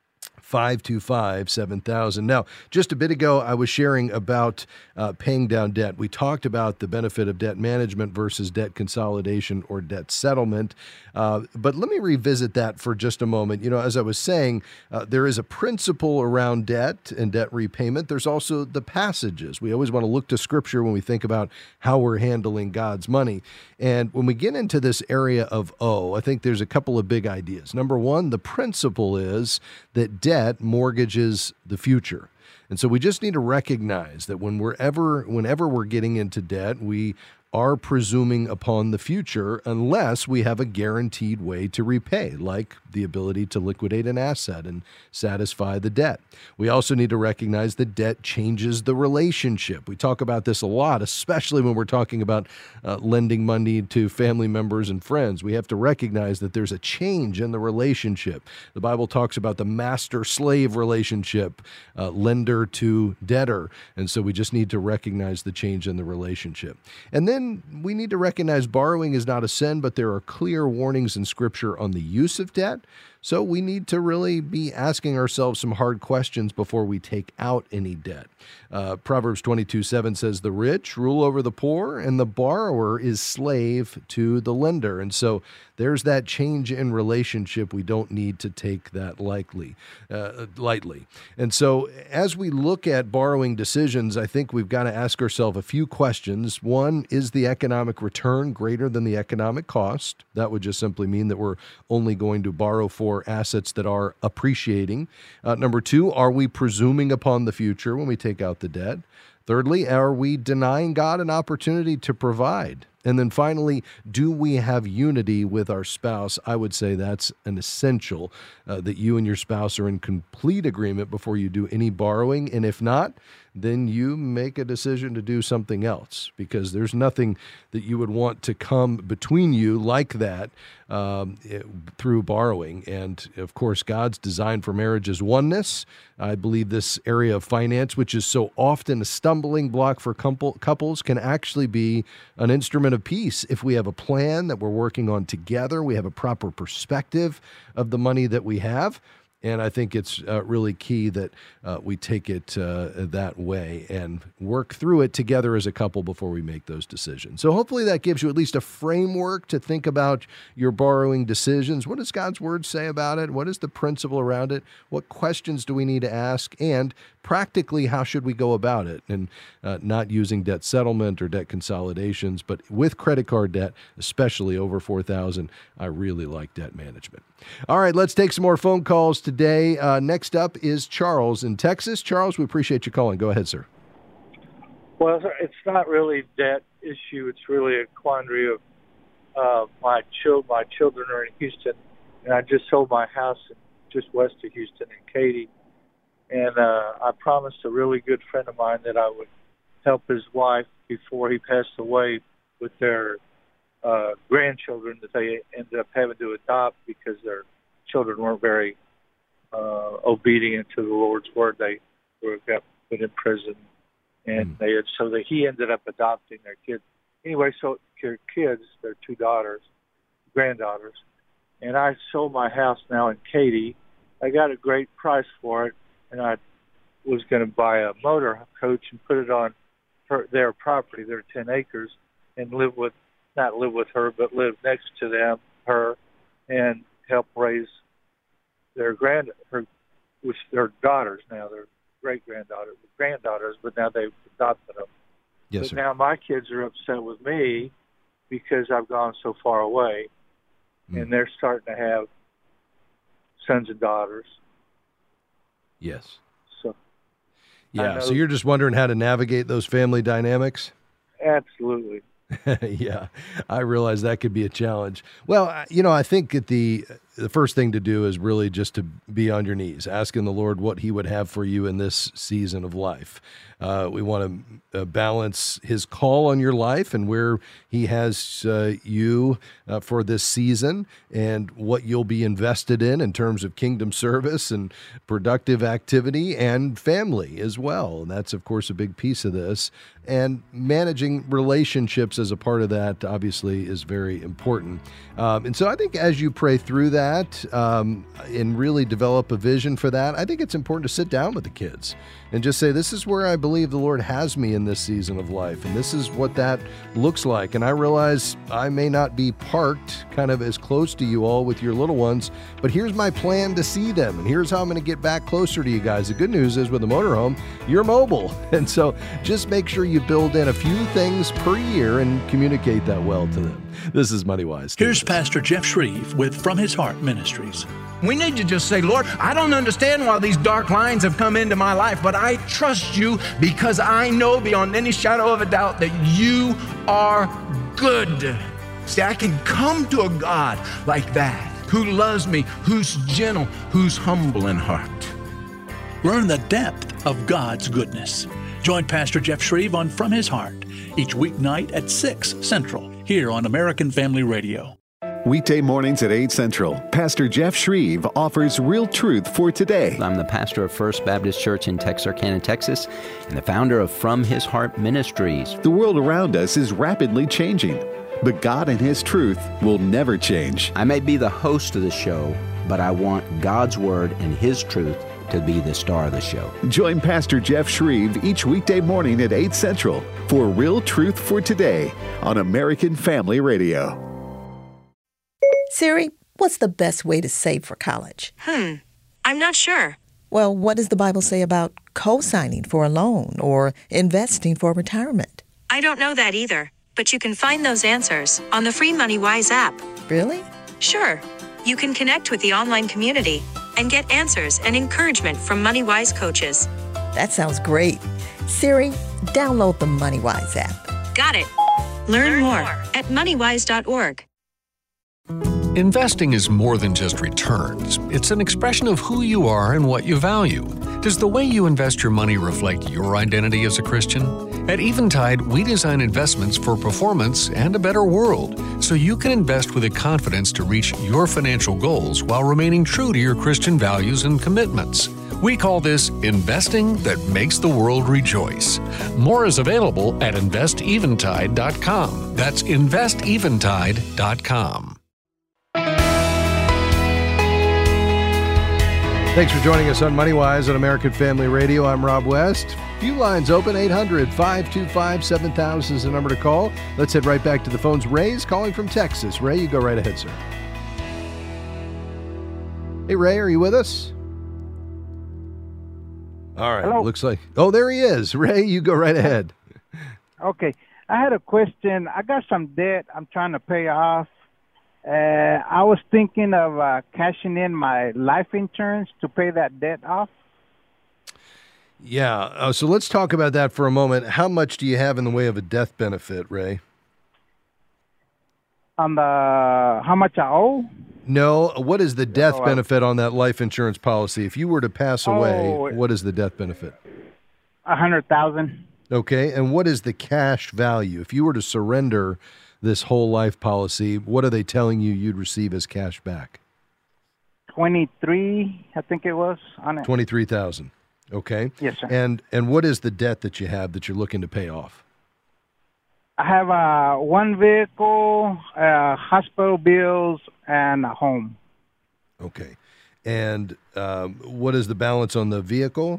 five two five, seven thousand. Now, just a bit ago, I was sharing about uh, paying down debt. We talked about the benefit of debt management versus debt consolidation or debt settlement. Uh, but let me revisit that for just a moment. You know, as I was saying, uh, there is a principle around debt and debt repayment. There's also the passages. We always want to look to Scripture when we think about how we're handling God's money. And when we get into this area of O, I think there's a couple of big ideas. Number one, the principle is that debt mortgages the future. And so we just need to recognize that when we're ever, whenever we're getting into debt, we are presuming upon the future unless we have a guaranteed way to repay, like the ability to liquidate an asset and satisfy the debt. We also need to recognize that debt changes the relationship. We talk about this a lot, especially when we're talking about uh, lending money to family members and friends. We have to recognize that there's a change in the relationship. The Bible talks about the master-slave relationship, uh, lender to debtor. And so we just need to recognize the change in the relationship. And then we need to recognize borrowing is not a sin, but there are clear warnings in Scripture on the use of debt. So we need to really be asking ourselves some hard questions before we take out any debt. Uh, Proverbs twenty-two seven says, "The rich rule over the poor, and the borrower is slave to the lender." And so there's that change in relationship. We don't need to take that lightly. Uh, lightly. And so as we look at borrowing decisions, I think we've got to ask ourselves a few questions. One, is the economic return greater than the economic cost? That would just simply mean that we're only going to borrow for assets that are appreciating. Uh, number two, are we presuming upon the future when we take out the debt? Thirdly, are we denying God an opportunity to provide? And then finally, do we have unity with our spouse? I would say that's an essential, uh, that you and your spouse are in complete agreement before you do any borrowing. And if not, then you make a decision to do something else, because there's nothing that you would want to come between you like that um, through borrowing. And of course, God's design for marriage is oneness. I believe this area of finance, which is so often a stumbling block for couple, couples, can actually be an instrument of peace if we have a plan that we're working on together. We have a proper perspective of the money that we have. And I think it's uh, really key that uh, we take it uh, that way and work through it together as a couple before we make those decisions. So hopefully that gives you at least a framework to think about your borrowing decisions. What does God's Word say about it? What is the principle around it? What questions do we need to ask? And practically, how should we go about it? And uh, not using debt settlement or debt consolidations, but with credit card debt, especially over four thousand dollars, I really like debt management. All right, let's take some more phone calls today. Uh, next up is Charles in Texas. Charles, we appreciate you calling. Go ahead, sir.
Well, it's not really a debt issue. It's really a quandary of uh, my, chil- my children are in Houston, and I just sold my house just west of Houston in Katy. And uh, I promised a really good friend of mine that I would help his wife before he passed away with their uh, grandchildren that they ended up having to adopt because their children weren't very uh, obedient to the Lord's word. They were got put in prison, and they had, so that he ended up adopting their kids. Anyway, so their kids, their two daughters, granddaughters, and I sold my house now in Katy. I got a great price for it, and I was going to buy a motor coach and put it on her, their property, their ten acres, and live with, not live with her, but live next to them, her, and help raise their grand, her, which their daughters now, their great granddaughters, granddaughters, but now they've adopted them.
Yes,
but
sir.
Now my kids are upset with me because I've gone so far away, mm. and they're starting to have sons and daughters.
Yes.
So
Yeah, so you're just wondering how to navigate those family dynamics?
absolutely.
Yeah, I realize that could be a challenge. Well, I- you know, I think that the the first thing to do is really just to be on your knees, asking the Lord what He would have for you in this season of life. Uh, we want to uh, balance His call on your life and where He has uh, you uh, for this season, and what you'll be invested in in terms of kingdom service and productive activity and family as well. And that's, of course, a big piece of this. And managing relationships as a part of that, obviously, is very important. Um, and so I think as you pray through that um, and really develop a vision for that, I think it's important to sit down with the kids and just say, this is where I believe the Lord has me in this season of life, and this is what that looks like. And I realize I may not be parked kind of as close to you all with your little ones, but here's my plan to see them, and here's how I'm going to get back closer to you guys. The good news is with a motorhome, you're mobile. And so just make sure you build in a few things per year and communicate that well to them. This is Money Wise.
Here's Pastor Jeff Shreve with From His Heart Ministries.
We need to just say, Lord, I don't understand why these dark lines have come into my life, but I trust you because I know beyond any shadow of a doubt that you are good. See, I can come to a God like that, who loves me, who's gentle, who's humble in heart.
Learn the depth of God's goodness. Join Pastor Jeff Shreve on From His Heart each weeknight at six Central here on American Family Radio.
Weekday mornings at eight Central, Pastor Jeff Shreve offers real truth for today.
I'm the pastor of First Baptist Church in Texarkana, Texas, and the founder of From His Heart Ministries.
The world around us is rapidly changing, but God and His truth will never change.
I may be the host of the show, but I want God's Word and His truth to be the star of the show.
Join Pastor Jeff Shreve each weekday morning at eight Central for Real Truth for Today on American Family Radio.
Siri, what's the best way to save for college?
Hmm, I'm not sure.
Well, what does the Bible say about co-signing for a loan or investing for retirement?
I don't know that either, but you can find those answers on the free MoneyWise app.
Really?
Sure. You can connect with the online community and get answers and encouragement from MoneyWise coaches.
That sounds great. Siri, download the MoneyWise app.
Got it. Learn, Learn more, more at moneywise dot org.
Investing is more than just returns. It's an expression of who you are and what you value. Does the way you invest your money reflect your identity as a Christian? At Eventide, we design investments for performance and a better world, so you can invest with the confidence to reach your financial goals while remaining true to your Christian values and commitments. We call this investing that makes the world rejoice. More is available at invest eventide dot com. That's invest eventide dot com.
Thanks for joining us on MoneyWise on American Family Radio. I'm Rob West. Few lines open, eight hundred, five two five, seven thousand is the number to call. Let's head right back to the phones. Ray's calling from Texas. Ray, you go right ahead, sir. Hey, Ray, are you with us? All right,
Hello.
Looks like, oh, there he is. Ray, you go right ahead.
Okay. I had a question. I got some debt I'm trying to pay off. Uh, I was thinking of uh, cashing in my life insurance to pay that debt off.
Yeah, uh, so let's talk about that for a moment. How much do you have in the way of a death benefit, Ray?
On the how much I owe?
No, what is the death
Oh, I-
benefit on that life insurance policy? If you were to pass away,
Oh, it-
what is the death benefit?
A hundred thousand.
Okay, and what is the cash value? If you were to surrender this whole life policy, what are they telling you you'd receive as cash back?
Twenty-three, I think it was on it.
twenty-three thousand dollars. Okay.
Yes, sir.
And and what is the debt that you have that you're looking to pay off?
I have uh, one vehicle, uh, hospital bills, and a home.
Okay. And um, what is the balance on the vehicle?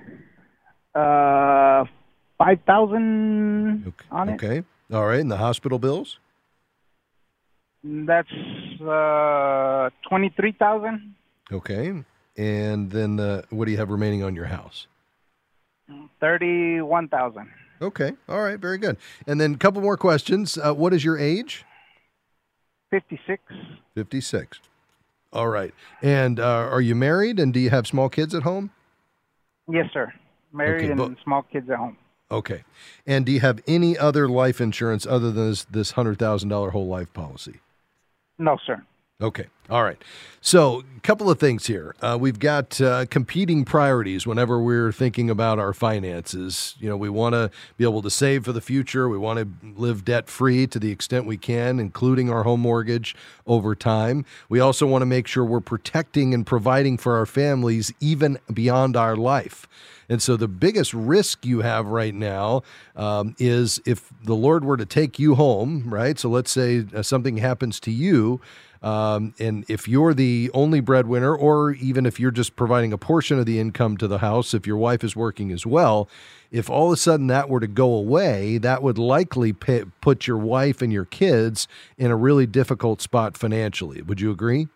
Uh, five thousand on it.
Okay. All right. And the hospital bills?
That's uh, twenty-three thousand.
Okay. And then uh, what do you have remaining on your house?
Thirty-one thousand.
Okay. All right. Very good. And then a couple more questions. Uh, what is your age?
Fifty-six.
fifty-six. All right. And uh, are you married, and do you have small kids at home?
Yes, sir. Married
Okay,
and
but-
small kids at home.
Okay. And do you have any other life insurance other than this, this one hundred thousand dollars whole life policy?
No, sir.
Okay. All right. So a couple of things here. Uh, we've got uh, competing priorities whenever we're thinking about our finances. You know, we want to be able to save for the future. We want to live debt-free to the extent we can, including our home mortgage over time. We also want to make sure we're protecting and providing for our families even beyond our life. And so the biggest risk you have right now um, is if the Lord were to take you home, right? So let's say uh, something happens to you, um, and if you're the only breadwinner, or even if you're just providing a portion of the income to the house, if your wife is working as well, if all of a sudden that were to go away, that would likely pay, put your wife and your kids in a really difficult spot financially. Would you agree?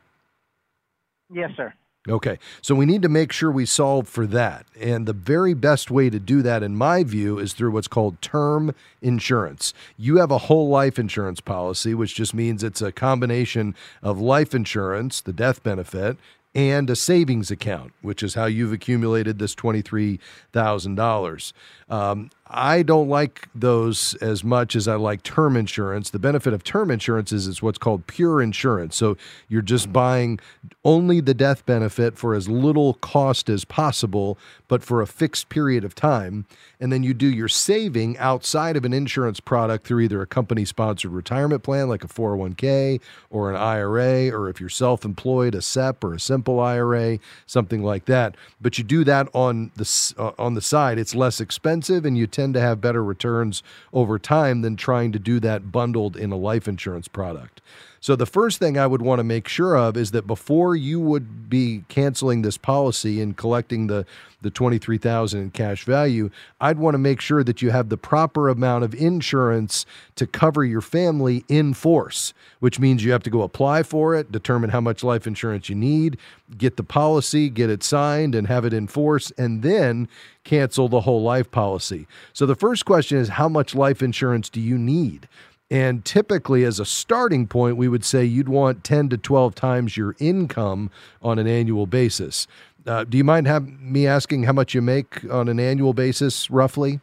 Yes, sir.
Okay, so we need to make sure we solve for that. And the very best way to do that, in my view, is through what's called term insurance. You have a whole life insurance policy, which just means it's a combination of life insurance, the death benefit, and a savings account, which is how you've accumulated this twenty-three thousand dollars. Um, I don't like those as much as I like term insurance. The benefit of term insurance is it's what's called pure insurance. So you're just buying only the death benefit for as little cost as possible, but for a fixed period of time. And then you do your saving outside of an insurance product through either a company-sponsored retirement plan like a four oh one k or an I R A, or if you're self-employed, a S E P or a simple I R A, something like that. But you do that on the, uh, on the side. It's less expensive, and you tend to have better returns over time than trying to do that bundled in a life insurance product. So the first thing I would want to make sure of is that before you would be canceling this policy and collecting the, the twenty-three thousand dollars in cash value, I'd want to make sure that you have the proper amount of insurance to cover your family in force, which means you have to go apply for it, determine how much life insurance you need, get the policy, get it signed, and have it in force, and then cancel the whole life policy. So the first question is, how much life insurance do you need? And typically, as a starting point, we would say you'd want ten to twelve times your income on an annual basis. Uh, do you mind have me asking how much you make on an annual basis, roughly?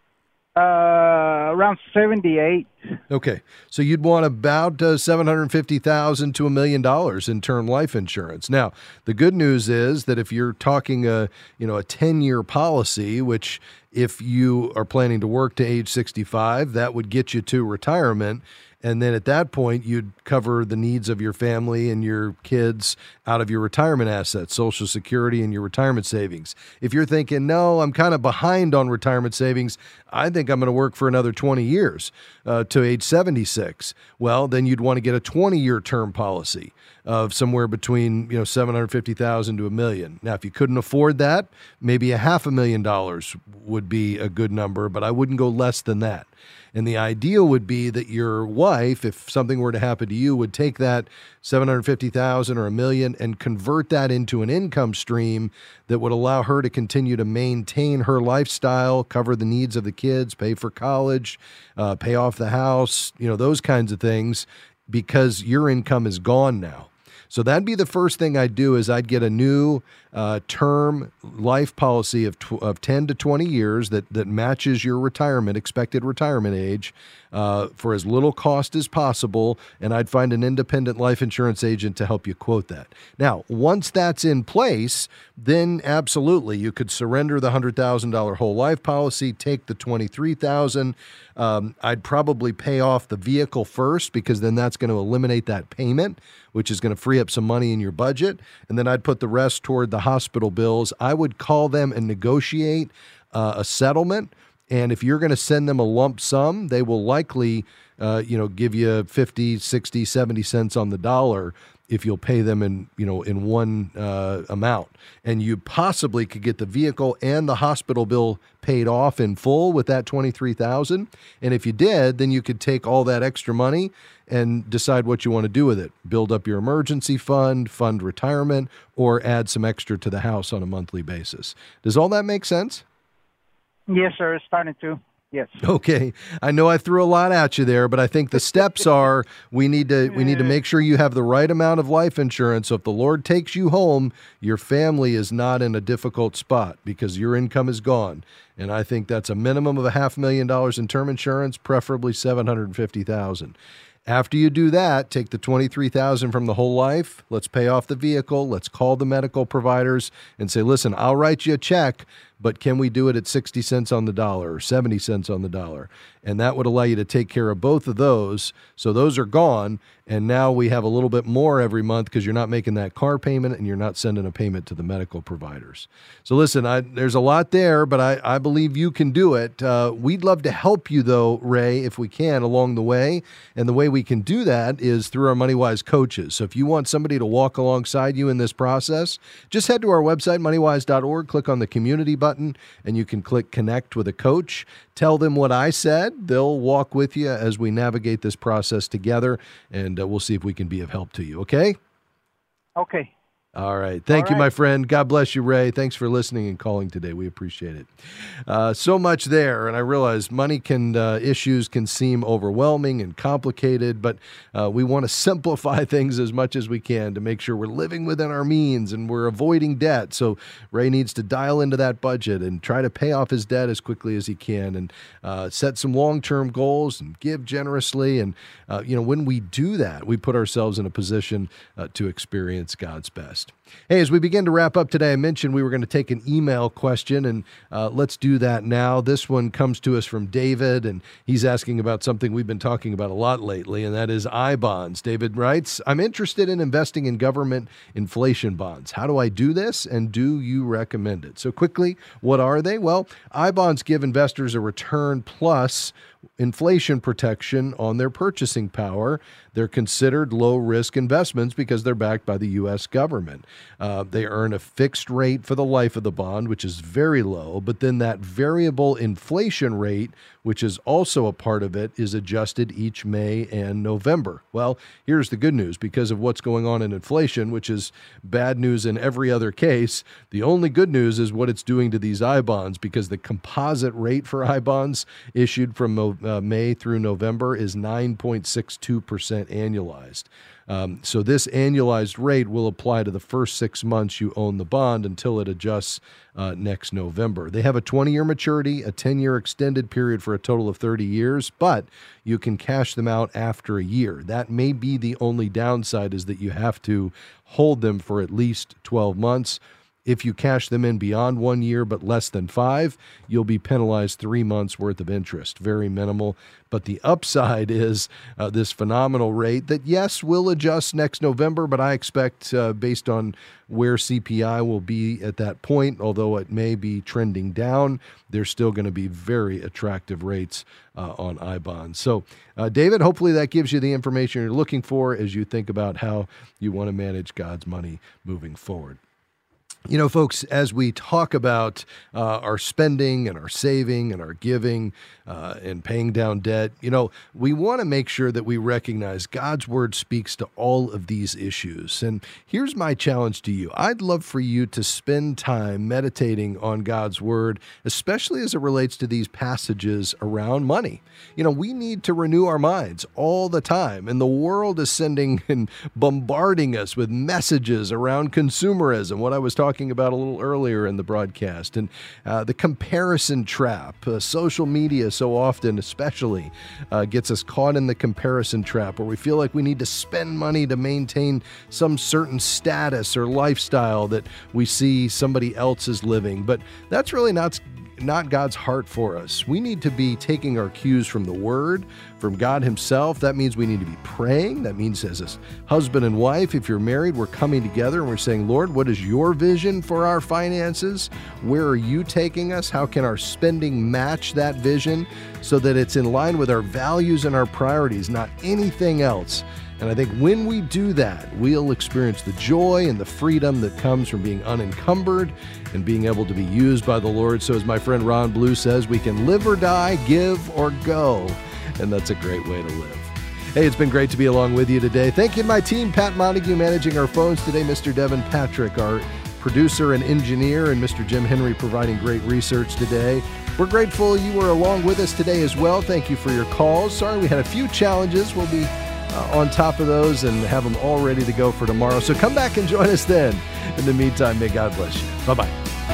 Uh, around seventy-eight.
Okay, so you'd want about uh, seven hundred fifty thousand dollars to a million dollars in term life insurance. Now, the good news is that if you're talking a you know a ten-year policy, which if you are planning to work to age sixty-five, that would get you to retirement. And then at that point, you'd cover the needs of your family and your kids out of your retirement assets, Social Security and your retirement savings. If you're thinking, no, I'm kind of behind on retirement savings, I think I'm going to work for another twenty years uh, to age seventy-six. Well, then you'd want to get a twenty-year term policy of somewhere between you know seven hundred fifty thousand dollars to a million. Now, if you couldn't afford that, maybe a half a million dollars would be a good number, but I wouldn't go less than that. And the ideal would be that your wife, if something were to happen to you, would take that seven hundred fifty thousand dollars or a million and convert that into an income stream that would allow her to continue to maintain her lifestyle, cover the needs of the kids, pay for college, uh, pay off the house, you know, those kinds of things, because your income is gone now. So that'd be the first thing I'd do is I'd get a new uh, term life policy of tw- of ten to twenty years that that matches your retirement, expected retirement age, uh, for as little cost as possible, and I'd find an independent life insurance agent to help you quote that. Now, once that's in place, then absolutely you could surrender the one hundred thousand dollars whole life policy, take the twenty-three thousand dollars. Um, I'd probably pay off the vehicle first, because then that's going to eliminate that payment, which is going to free up some money in your budget. And then I'd put the rest toward the hospital bills. I would call them and negotiate uh, a settlement. And if you're going to send them a lump sum, they will likely, uh, you know, give you fifty, sixty, seventy cents on the dollar if you'll pay them in, you know, in one uh, amount. And you possibly could get the vehicle and the hospital bill paid off in full with that twenty-three thousand dollars. And if you did, then you could take all that extra money and decide what you want to do with it. Build up your emergency fund, fund retirement, or add some extra to the house on a monthly basis. Does all that make sense?
Yes, sir. It's starting to. Yes.
Okay. I know I threw a lot at you there, but I think the steps are we need to we need to make sure you have the right amount of life insurance. So if the Lord takes you home, your family is not in a difficult spot because your income is gone. And I think that's a minimum of a half million dollars in term insurance, preferably seven hundred fifty thousand dollars. After you do that, take the twenty-three thousand dollars from the whole life. Let's pay off the vehicle. Let's call the medical providers and say, listen, I'll write you a check, but can we do it at sixty cents on the dollar or seventy cents on the dollar? And that would allow you to take care of both of those. So those are gone. And now we have a little bit more every month because you're not making that car payment and you're not sending a payment to the medical providers. So listen, I, there's a lot there, but I, I believe you can do it. Uh, we'd love to help you, though, Ray, if we can, along the way. And the way we can do that is through our MoneyWise coaches. So if you want somebody to walk alongside you in this process, just head to our website, money wise dot org, click on the community button, and you can click Connect with a Coach. Tell them what I said. They'll walk with you as we navigate this process together, and uh, we'll see if we can be of help to you, okay?
Okay.
All right. Thank
All
you,
right.
my friend. God bless you, Ray. Thanks for listening and calling today. We appreciate it. Uh, so much there, and I realize money can uh, issues can seem overwhelming and complicated, but uh, we want to simplify things as much as we can to make sure we're living within our means and we're avoiding debt. So Ray needs to dial into that budget and try to pay off his debt as quickly as he can, and uh, set some long-term goals and give generously. And uh, you know, when we do that, we put ourselves in a position uh, to experience God's best. Hey, as we begin to wrap up today, I mentioned we were going to take an email question, and uh, let's do that now. This one comes to us from David, and he's asking about something we've been talking about a lot lately, and that is I bonds. David writes, I'm interested in investing in government inflation bonds. How do I do this, and do you recommend it? So quickly, what are they? Well, I bonds give investors a return plus inflation protection on their purchasing power. They're considered low-risk investments because they're backed by the U S government. Uh, they earn a fixed rate for the life of the bond, which is very low, but then that variable inflation rate, which is also a part of it, is adjusted each May and November. Well, here's the good news. Because of what's going on in inflation, which is bad news in every other case, the only good news is what it's doing to these I bonds, because the composite rate for I bonds issued from uh, May through November is nine point six two percent annualized. Um, so this annualized rate will apply to the first six months you own the bond until it adjusts uh, next November. They have a twenty-year maturity, a ten-year extended period for a total of thirty years, but you can cash them out after a year. That may be the only downside, is that you have to hold them for at least twelve months. If you cash them in beyond one year but less than five, you'll be penalized three months worth of interest. Very minimal. But the upside is uh, this phenomenal rate that, yes, will adjust next November, but I expect uh, based on where C P I will be at that point, although it may be trending down, there's still going to be very attractive rates uh, on I bonds. So, uh, David, hopefully that gives you the information you're looking for as you think about how you want to manage God's money moving forward. You know, folks, as we talk about uh, our spending and our saving and our giving uh, and paying down debt, you know, we want to make sure that we recognize God's word speaks to all of these issues. And here's my challenge to you. I'd love for you to spend time meditating on God's word, especially as it relates to these passages around money. You know, we need to renew our minds all the time, and the world is sending and bombarding us with messages around consumerism, what I was talking about a little earlier in the broadcast, and uh, the comparison trap. Uh, social media so often especially uh, gets us caught in the comparison trap, where we feel like we need to spend money to maintain some certain status or lifestyle that we see somebody else is living. But that's really not not God's heart for us. We need to be taking our cues from the Word, from God Himself. That means we need to be praying. That means as a husband and wife, if you're married, we're coming together and we're saying, Lord, what is your vision for our finances? Where are you taking us? How can our spending match that vision so that it's in line with our values and our priorities, not anything else? And I think when we do that, we'll experience the joy and the freedom that comes from being unencumbered and being able to be used by the Lord. So as my friend Ron Blue says, we can live or die, give or go. And that's a great way to live. Hey, it's been great to be along with you today. Thank you to my team, Pat Montague managing our phones today, Mister Devin Patrick, our producer and engineer, and Mister Jim Henry providing great research today. We're grateful you were along with us today as well. Thank you for your calls. Sorry we had a few challenges. We'll be uh, on top of those and have them all ready to go for tomorrow. So come back and join us then. In the meantime, may God bless you. Bye-bye.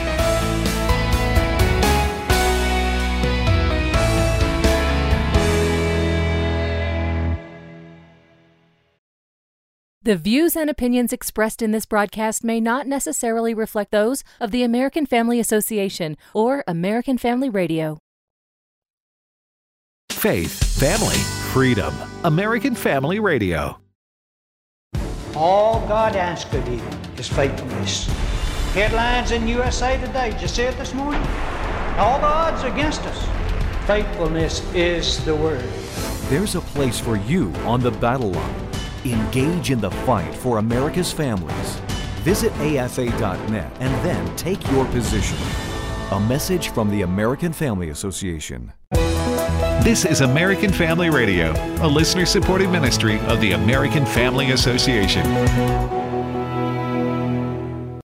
The views and opinions expressed in this broadcast may not necessarily reflect those of the American Family Association or American Family Radio.
Faith, family, freedom. American Family Radio.
All God asks of you is faithfulness. Headlines in U S A Today. Did you see it this morning? All the odds are against us. Faithfulness is the word.
There's a place for you on the battle line. Engage in the fight for America's families. Visit A F A dot net and then take your position. A message from the American Family Association.
This is American Family Radio, a listener-supported ministry of the American Family Association.